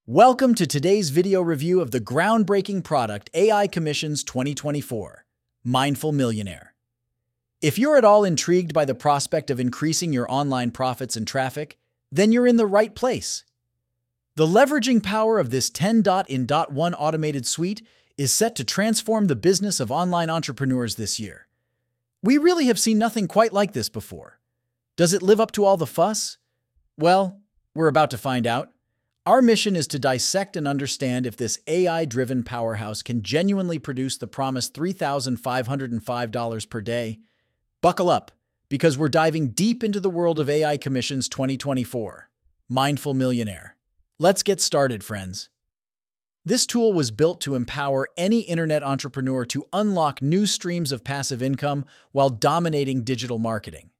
Welcome to today's video review of the groundbreaking product AI Commissions 2024, Mindful Millionaire. If you're at all intrigued by the prospect of increasing your online profits and traffic, then you're in the right place. The leveraging power of this 10.in.1 automated suite is set to transform the business of online entrepreneurs this year. We really have seen nothing quite like this before. Does it live up to all the fuss? Well, we're about to find out. Our mission is to dissect and understand if this AI-driven powerhouse can genuinely produce the promised $3,505 per day. Buckle up, because we're diving deep into the world of AI Commissions 2024. Mindful Millionaire. Let's get started, friends. This tool was built to empower any internet entrepreneur to unlock new streams of passive income while dominating digital marketing.